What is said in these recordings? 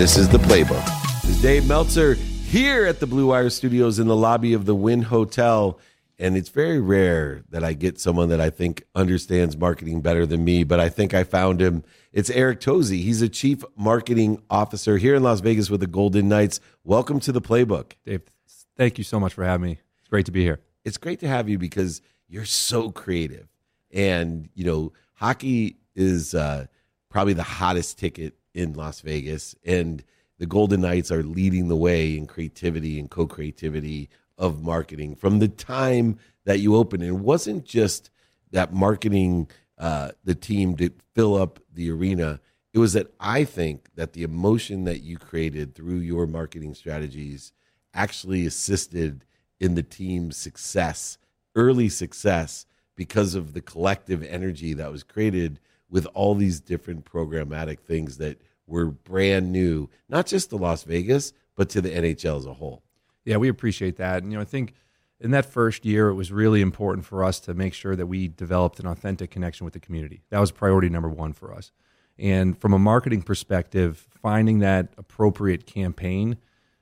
This is The Playbook. This is Dave Meltzer here at the Blue Wire Studios in the lobby of the Wynn Hotel. And it's very rare that I get someone that I think understands marketing better than me, but I think I found him. It's Eric Tozzi. He's a chief marketing officer here in Las Vegas with the Golden Knights. Welcome to The Playbook. Dave, thank you so much for having me. It's great to be here. It's great to have you because you're so creative. And, you know, hockey is probably the hottest ticket in Las Vegas, and the Golden Knights are leading the way in creativity and co-creativity of marketing from the time that you opened. It wasn't just that marketing the team to fill up the arena. It was that I think that the emotion that you created through your marketing strategies actually assisted in the team's success, early success, because of the collective energy that was created with all these different programmatic things that were brand new, not just to Las Vegas, but to the NHL as a whole. Yeah, we appreciate that. And, I think in that first year, it was really important for us to make sure that we developed an authentic connection with the community. That was priority number one for us. And from a marketing perspective, finding that appropriate campaign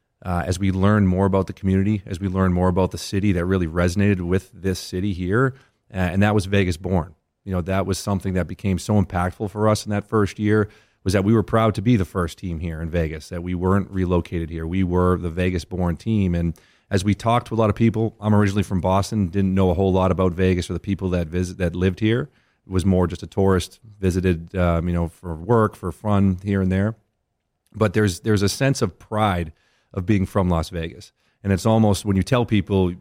as we learn more about the community, as we learn more about the city that really resonated with this city here, and that was Vegas Born. That was something that became so impactful for us in that first year, was that we were proud to be the first team here in Vegas, that we weren't relocated here. We were the Vegas-born team. And as we talked to a lot of people, I'm originally from Boston, didn't know a whole lot about Vegas or the people that lived here. It was more just a tourist, visited for work, for fun here and there. But there's a sense of pride of being from Las Vegas. And it's almost, when you tell people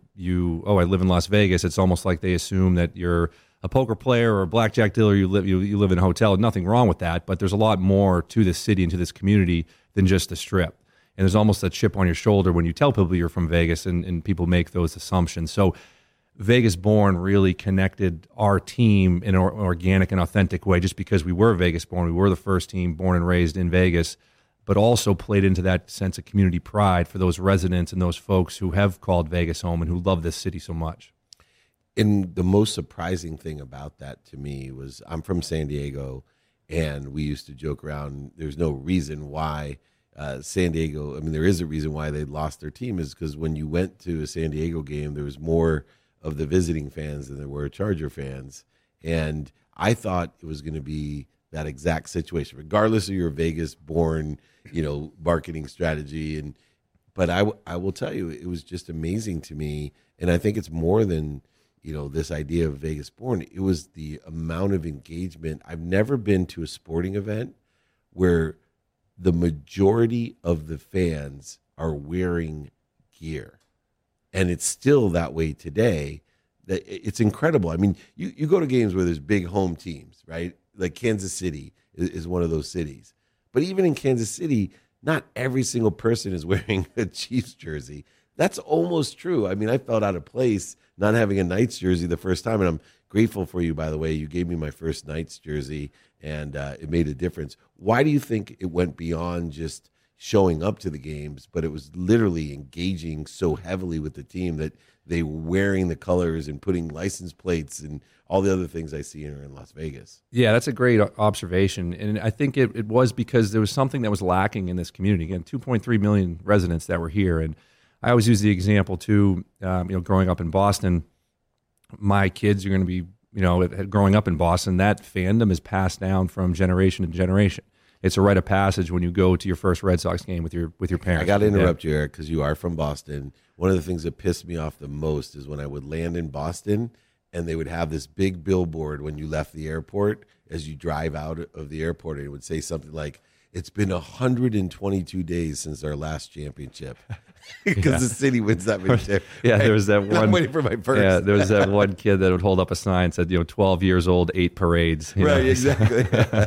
I live in Las Vegas, it's almost like they assume that you're a poker player or a blackjack dealer, you live in a hotel. Nothing wrong with that, but there's a lot more to this city and to this community than just the Strip. And there's almost a chip on your shoulder when you tell people you're from Vegas, and people make those assumptions. So Vegas Born really connected our team in an organic and authentic way, just because we were Vegas Born. We were the first team born and raised in Vegas, but also played into that sense of community pride for those residents and those folks who have called Vegas home and who love this city so much. And the most surprising thing about that to me was, I'm from San Diego, and we used to joke around, there's no reason why San Diego, there is a reason why they lost their team, is because when you went to a San Diego game, there was more of the visiting fans than there were Charger fans. And I thought it was going to be that exact situation, regardless of your Vegas-born, marketing strategy. But I will tell you, it was just amazing to me. And I think it's more than this idea of Vegas Born. It was the amount of engagement. I've never been to a sporting event where the majority of the fans are wearing gear. And it's still that way today. That it's incredible. You go to games where there's big home teams, right? Like Kansas City is one of those cities. But even in Kansas City, not every single person is wearing a Chiefs jersey. That's almost true. I felt out of place not having a Knights jersey the first time, and I'm grateful for you, by the way. You gave me my first Knights jersey, and it made a difference. Why do you think it went beyond just showing up to the games, but it was literally engaging so heavily with the team that they were wearing the colors and putting license plates and all the other things I see here in Las Vegas? Yeah, that's a great observation. And I think it was because there was something that was lacking in this community. Again, 2.3 million residents that were here. And I always use the example too, growing up in Boston, my kids are going to be, growing up in Boston, that fandom is passed down from generation to generation. It's a rite of passage when you go to your first Red Sox game with your parents. I got to interrupt you, Eric, because you are from Boston. One of the things that pissed me off the most is when I would land in Boston and they would have this big billboard when you left the airport as you drive out of the airport, and it would say something like, "It's been 122 days since our last championship," because the city wins that many championships. Yeah, there was that one. I'm waiting for my first. Yeah, there was that one kid that would hold up a sign that said, 12 years old, 8 parades. Right, exactly.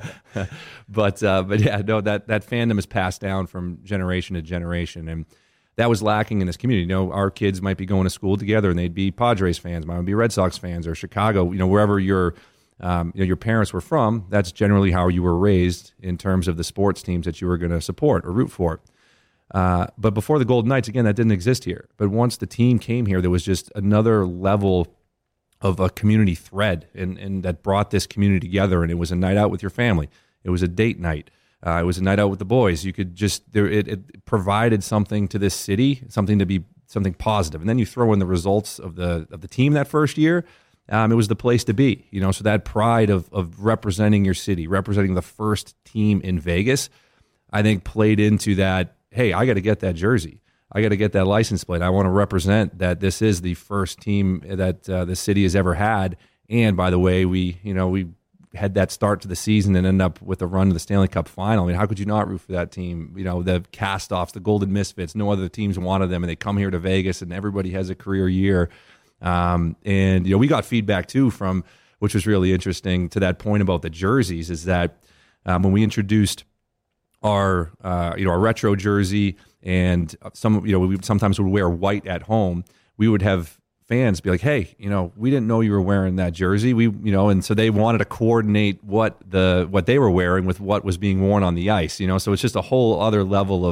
But yeah, no, that fandom is passed down from generation to generation, and that was lacking in this community. Our kids might be going to school together, and they'd be Padres fans, might be Red Sox fans, or Chicago. Wherever your parents were from, that's generally how you were raised in terms of the sports teams that you were going to support or root for. But before the Golden Knights, again, that didn't exist here. But once the team came here, there was just another level of a community thread, and that brought this community together. And it was a night out with your family. It was a date night. It was a night out with the boys. You could just it provided something to this city, something positive. And then you throw in the results of the team that first year. It was the place to be, So that pride of representing your city, representing the first team in Vegas, I think played into that. Hey, I got to get that jersey. I got to get that license plate. I want to represent that this is the first team that the city has ever had. And by the way, we had that start to the season and end up with a run to the Stanley Cup final. I mean, how could you not root for that team? The cast-offs, the Golden Misfits, no other teams wanted them, and they come here to Vegas, and everybody has a career year. And we got feedback too from, which was really interesting to that point about the jerseys, is that when we introduced our retro jersey, and we sometimes would wear white at home, we would have fans be like, hey, we didn't know you were wearing that jersey. And so they wanted to coordinate what they were wearing with what was being worn on the ice, so it's just a whole other level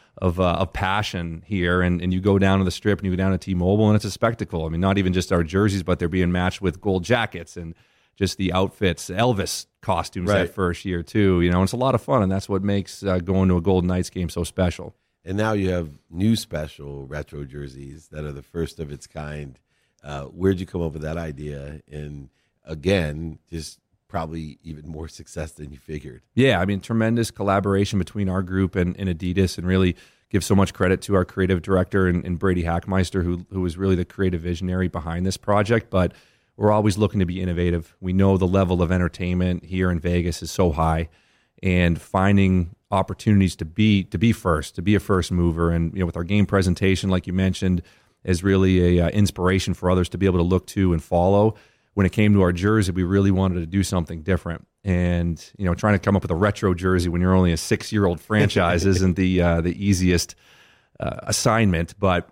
of passion here. And you go down to the Strip and you go down to T-Mobile, and it's a spectacle. I mean, not even just our jerseys, but they're being matched with gold jackets and just the outfits, Elvis costumes that first year too, and it's a lot of fun, and that's what makes going to a Golden Knights game so special. And now you have new special retro jerseys that are the first of its kind. Where'd you come up with that idea? And again, just probably even more success than you figured. Yeah, I mean, tremendous collaboration between our group and Adidas, and really give so much credit to our creative director and Brady Hackmeister, who was really the creative visionary behind this project. But we're always looking to be innovative. We know the level of entertainment here in Vegas is so high, and finding opportunities to be first, to be a first mover. And with our game presentation, like you mentioned, is really a inspiration for others to be able to look to and follow. When it came to our jersey, we really wanted to do something different. And trying to come up with a retro jersey when you're only a 6-year-old franchise isn't the easiest assignment. But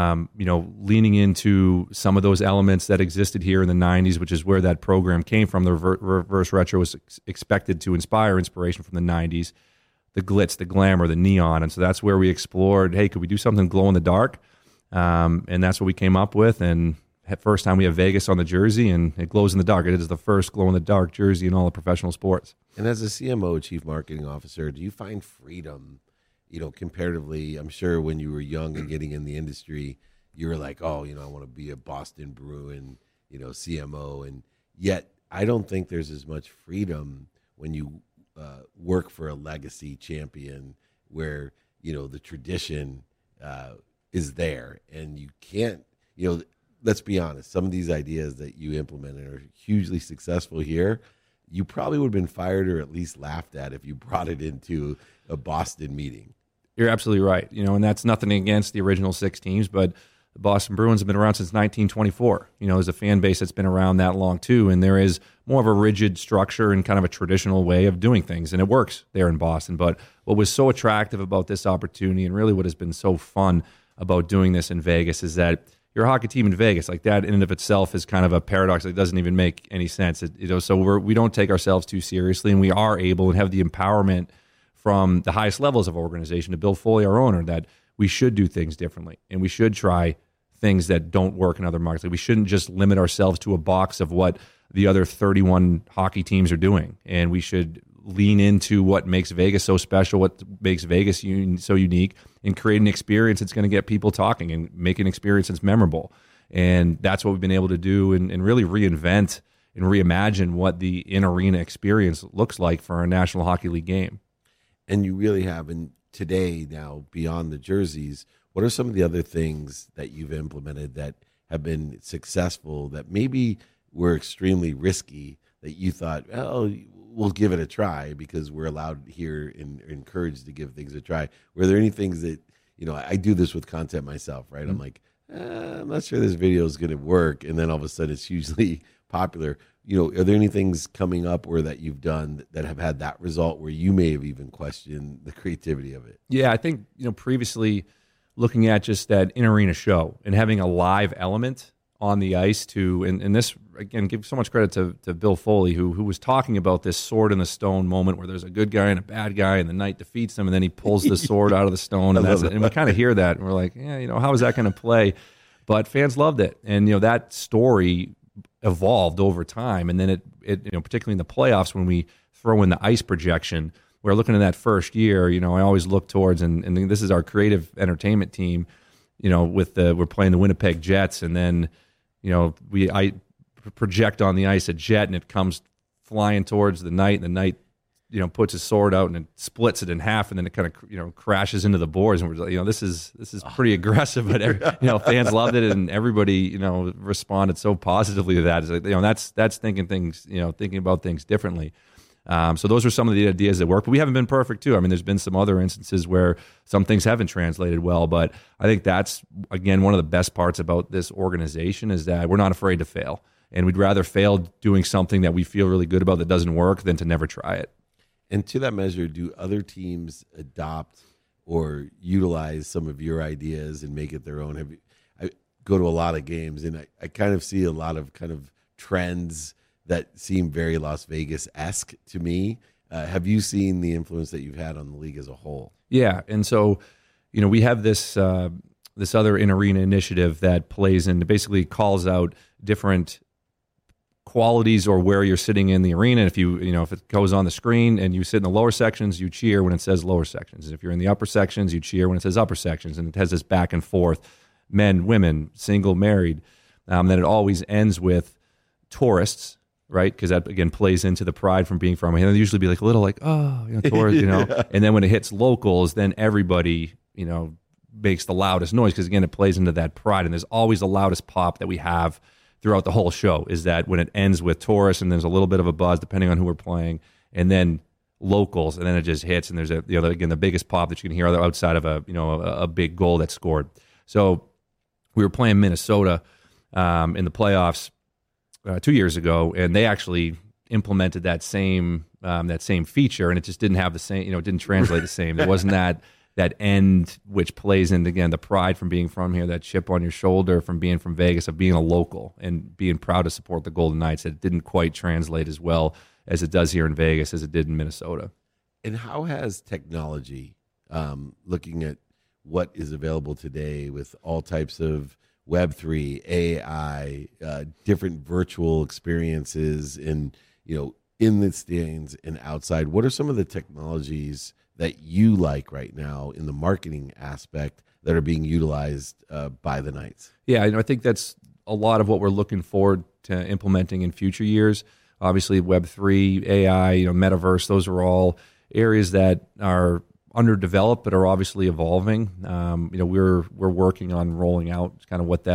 leaning into some of those elements that existed here in the 90s, which is where that program came from. The reverse retro was expected to inspiration from the 90s, the glitz, the glamour, the neon. And so that's where we explored, hey, could we do something glow in the dark? And that's what we came up with. And first time we have Vegas on the jersey, and it glows in the dark. It is the first glow in the dark jersey in all of professional sports. And as a CMO, Chief Marketing Officer, do you find freedom, comparatively? I'm sure when you were young and getting in the industry, you were like, oh, I want to be a Boston Bruin, CMO. And yet I don't think there's as much freedom when you work for a legacy champion where, the tradition is there, and you can't, let's be honest, some of these ideas that you implemented are hugely successful here. You probably would have been fired or at least laughed at if you brought it into a Boston meeting. You're absolutely right. And that's nothing against the original 6 teams, but the Boston Bruins have been around since 1924. There's a fan base that's been around that long too, and there is more of a rigid structure and kind of a traditional way of doing things, and it works there in Boston. But what was so attractive about this opportunity, and really what has been so fun about doing this in Vegas, is that you're a hockey team in Vegas. Like, that in and of itself is kind of a paradox. It doesn't even make any sense. So we don't take ourselves too seriously, and we are able and have the empowerment from the highest levels of organization to Bill Foley, our owner, that we should do things differently, and we should try things that don't work in other markets. Like, we shouldn't just limit ourselves to a box of what the other 31 hockey teams are doing, and we should lean into what makes Vegas so special, what makes Vegas so unique, and create an experience that's going to get people talking and make an experience that's memorable. And that's what we've been able to do, and really reinvent and reimagine what the in-arena experience looks like for a National Hockey League game. And you really have. And today, now, beyond the jerseys, what are some of the other things that you've implemented that have been successful, that maybe were extremely risky, that you thought, oh, we'll give it a try because we're allowed here and encouraged to give things a try? Were there any things that, I do this with content myself, right? Mm-hmm. I'm like, I'm not sure this video is going to work. And then all of a sudden it's hugely popular. Are there any things coming up or that you've done that have had that result where you may have even questioned the creativity of it? Yeah, I think, previously looking at just that in-arena show and having a live element on the ice and this, again, give so much credit to Bill Foley, who was talking about this sword in the stone moment where there's a good guy and a bad guy, and the knight defeats him, and then he pulls the sword out of the stone, and we kind of hear that, and we're like, yeah, how is that going to play? But fans loved it, and that story evolved over time, and then it particularly in the playoffs when we throw in the ice projection, Where looking at that first year, I always look towards, and this is our creative entertainment team, we're playing the Winnipeg Jets, and then, I project on the ice a jet, and it comes flying towards the Knight, and the Knight, puts his sword out and it splits it in half, and then it kind of, crashes into the boards, and we're like, this is pretty aggressive, but fans loved it, and everybody, responded so positively to that. It's like, that's thinking about things differently. So those are some of the ideas that work, but we haven't been perfect too. I mean, there's been some other instances where some things haven't translated well, but I think that's, again, one of the best parts about this organization is that we're not afraid to fail, and we'd rather fail doing something that we feel really good about that doesn't work than to never try it. And to that measure, do other teams adopt or utilize some of your ideas and make it their own? I go to a lot of games, and I kind of see a lot of kind of trends that seem very Las Vegas-esque to me. Have you seen the influence that you've had on the league as a whole? Yeah, and so, we have this other in-arena initiative that plays and basically calls out different qualities or where you're sitting in the arena. And if it goes on the screen and you sit in the lower sections, you cheer when it says lower sections. And if you're in the upper sections, you cheer when it says upper sections. And it has this back and forth, men, women, single, married. Then it always ends with tourists, right? Because that, again, plays into the pride from being from. And it'll usually be like a little like, tourists, Yeah. And then when it hits locals, then everybody, makes the loudest noise, because, again, it plays into that pride. And there's always the loudest pop that we have throughout the whole show, is that when it ends with tourists and there's a little bit of a buzz depending on who we're playing, and then locals, and then it just hits, and there's again, the biggest pop that you can hear outside of a big goal that's scored. So we were playing Minnesota in the playoffs 2 years ago, and they actually implemented that same feature, and it just didn't have the same, it didn't translate the same. There wasn't that end, which plays in, again, the pride from being from here, that chip on your shoulder from being from Vegas, of being a local and being proud to support the Golden Knights. That didn't quite translate as well as it does here in Vegas as it did in Minnesota. And how has technology, looking at what is available today with all types of Web3, AI, different virtual experiences in the stands and outside, what are some of the technologies that you like right now in the marketing aspect that are being utilized by the Knights? Yeah, I think that's a lot of what we're looking forward to implementing in future years. Obviously, Web3, AI, metaverse, those are all areas that are underdeveloped but are obviously evolving. We're working on rolling out kind of what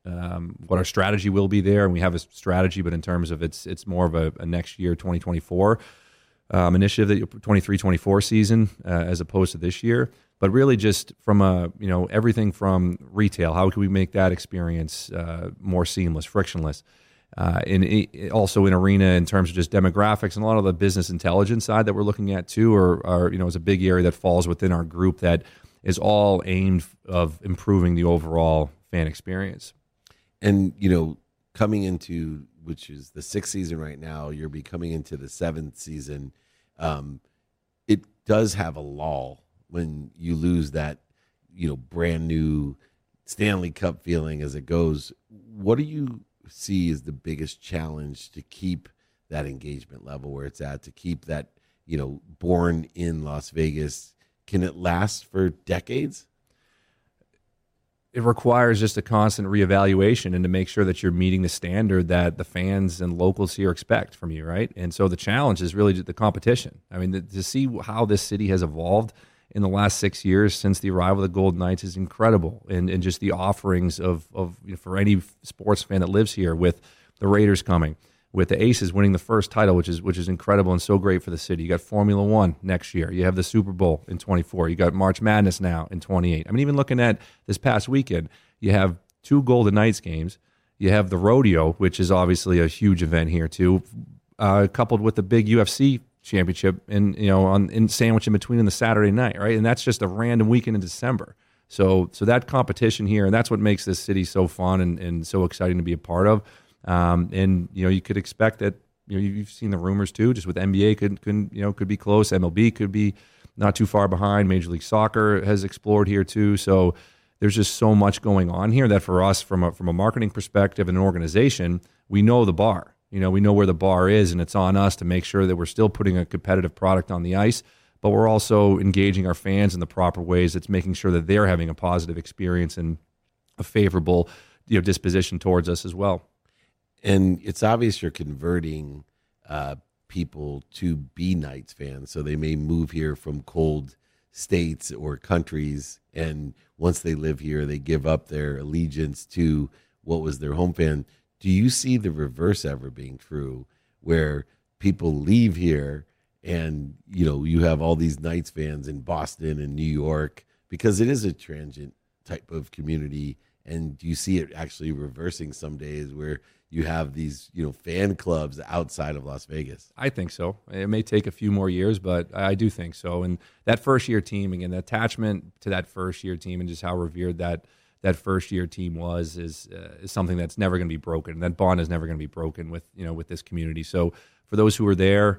our strategy will be there, and we have a strategy, but in terms of it's more of a next year, 2024 initiative, that 23-24 season as opposed to this year. But really, just from everything from retail, how can we make that experience more seamless, frictionless? Also in arena, in terms of just demographics, and a lot of the business intelligence side that we're looking at too, is a big area that falls within our group that is all aimed of improving the overall fan experience. And coming into, which is the 6th season right now, you'll be coming into the 7th season. It does have a lull when you lose that, brand new Stanley Cup feeling as it goes. What do you see as the biggest challenge to keep that engagement level where it's at, to keep that, born in Las Vegas? Can it last for decades? It requires just a constant reevaluation and to make sure that you're meeting the standard that the fans and locals here expect from you, right? And so the challenge is really the competition. I mean, to see how this city has evolved in the last 6 years since the arrival of the Golden Knights is incredible. And just the offerings of for any sports fan that lives here, with the Raiders coming, with the Aces winning the first title, which is incredible and so great for the city. You got Formula One next year. You have the Super Bowl in 24. You got March Madness now in 28. I mean, even looking at this past weekend, you have 2 Golden Knights games. You have the rodeo, which is obviously a huge event here too, coupled with the big UFC championship, and in sandwich in between on the Saturday night, right? And that's just a random weekend in December. So that competition here, and that's what makes this city so fun and so exciting to be a part of. And you could expect that. You've seen the rumors too. Just with NBA could be close. MLB could be not too far behind. Major League Soccer has explored here too. So there's just so much going on here that for us, from a marketing perspective and an organization, we know the bar. We know where the bar is, and it's on us to make sure that we're still putting a competitive product on the ice, but we're also engaging our fans in the proper ways. It's making sure that they're having a positive experience and a favorable disposition towards us as well. And it's obvious you're converting people to be Knights fans. So they may move here from cold states or countries, and once they live here, they give up their allegiance to what was their home fan. Do you see the reverse ever being true, where people leave here and you have all these Knights fans in Boston and New York, because it is a transient type of community? And do you see it actually reversing some days where you have these, fan clubs outside of Las Vegas? I think so. It may take a few more years, but I do think so. And that first-year team, again, the attachment to that first-year team and just how revered that first-year team is something that's never going to be broken. That bond is never going to be broken with this community. So for those who were there,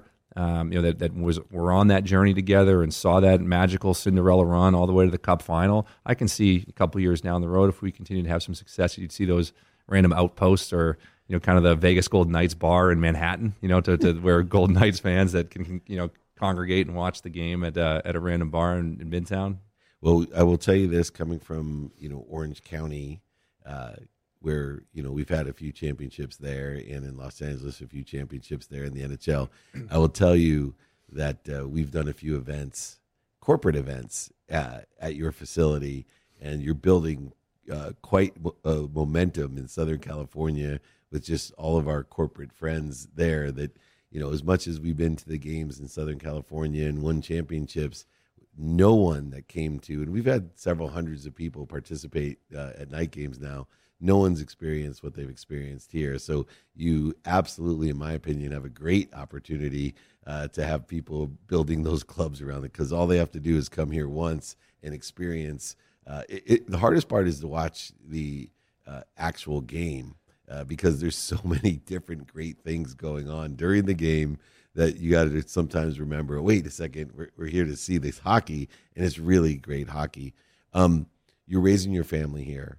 were on that journey together and saw that magical Cinderella run all the way to the Cup final, I can see a couple years down the road, if we continue to have some success, you'd see those random outposts or kind of the Vegas Golden Knights bar in Manhattan, to where Golden Knights fans that can congregate and watch the game at a random bar in Midtown. Well, I will tell you this, coming from Orange County, where we've had a few championships there, and in Los Angeles a few championships there in the NHL. I will tell you that we've done a few events, corporate events, at your facility, and you're building quite a momentum in Southern California with just all of our corporate friends there. That as much as we've been to the games in Southern California and won championships, no one that came to, and we've had several hundreds of people participate at night games now, no one's experienced what they've experienced here. So you absolutely, in my opinion, have a great opportunity to have people building those clubs around it, because all they have to do is come here once and experience. The hardest part is to watch the actual game, because there's so many different great things going on during the game that you got to sometimes remember, wait a second, we're here to see this hockey, and it's really great hockey. You're raising your family here.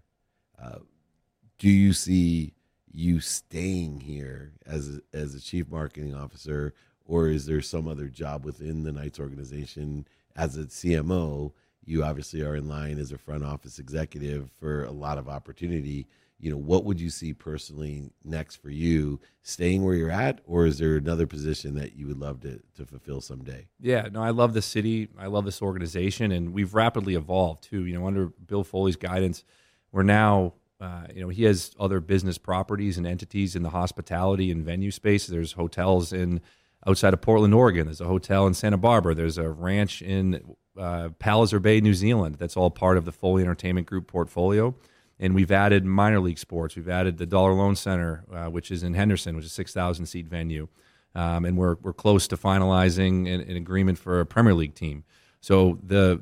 Do you see you staying here as a chief marketing officer, or is there some other job within the Knights organization as a CMO? You obviously are in line as a front office executive for a lot of opportunity. What would you see personally next for you, staying where you're at, or is there another position that you would love to fulfill someday? Yeah, no, I love the city. I love this organization, and we've rapidly evolved too. Under Bill Foley's guidance, we're now, he has other business properties and entities in the hospitality and venue space. There's hotels outside of Portland, Oregon. There's a hotel in Santa Barbara. There's a ranch in Palliser Bay, New Zealand. That's all part of the Foley Entertainment Group portfolio. And we've added minor league sports. We've added the Dollar Loan Center, which is in Henderson, which is a 6,000-seat venue. And we're close to finalizing an agreement for a Premier League team. So the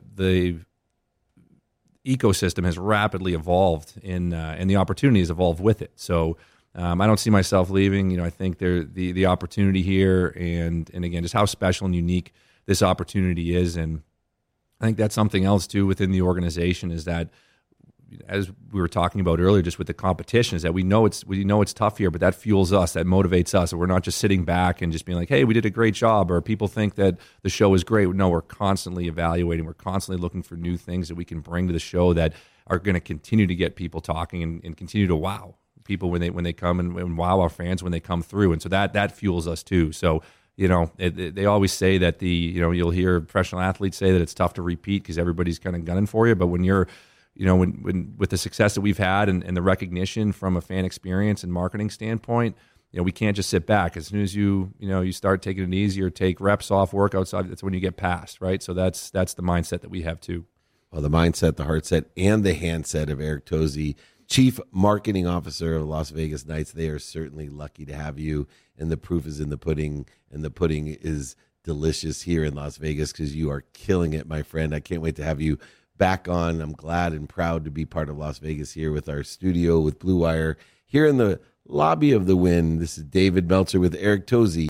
ecosystem has rapidly evolved, and the opportunities evolve with it. So I don't see myself leaving. I think the opportunity here, and again, just how special and unique this opportunity is. And I think that's something else too within the organization, is that, as we were talking about earlier, just with the competition, is that we know it's tough here, but that fuels us, that motivates us. And we're not just sitting back and just being like, hey, we did a great job, or people think that the show is great. No, we're constantly evaluating. We're constantly looking for new things that we can bring to the show that are going to continue to get people talking and continue to wow people when they come, and wow our fans when they come through. And so that fuels us too. So they always say that you'll hear professional athletes say that it's tough to repeat because everybody's kind of gunning for you. But when you're when with the success that we've had and the recognition from a fan experience and marketing standpoint, we can't just sit back. As soon as you start taking it easy or take reps off, workouts off, that's when you get past, right? So that's the mindset that we have too. Well, the mindset, the heart set, and the handset of Eric Tozzi, Chief Marketing Officer of Las Vegas Knights. They are certainly lucky to have you, and the proof is in the pudding, and the pudding is delicious here in Las Vegas because you are killing it, my friend. I can't wait to have you back on. I'm glad and proud to be part of Las Vegas here with our studio with Blue Wire here in the lobby of the Wynn. This is David Meltzer with Eric Tozzi.